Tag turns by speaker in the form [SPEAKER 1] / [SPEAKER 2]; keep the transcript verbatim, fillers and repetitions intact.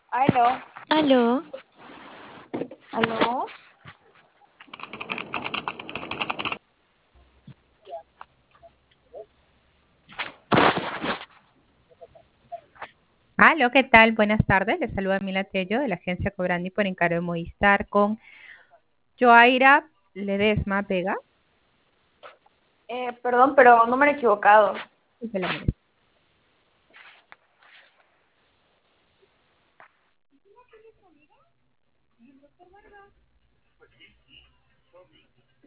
[SPEAKER 1] Aló,
[SPEAKER 2] Aló,
[SPEAKER 1] aló.
[SPEAKER 3] Aló, ¿qué tal? Buenas tardes. Les saluda Mila Tello de la agencia Cobrandi por encargo de Movistar con Joaira Ledesma Vega.
[SPEAKER 1] Eh, perdón, pero no me he equivocado.
[SPEAKER 3] Disculpe la molestia.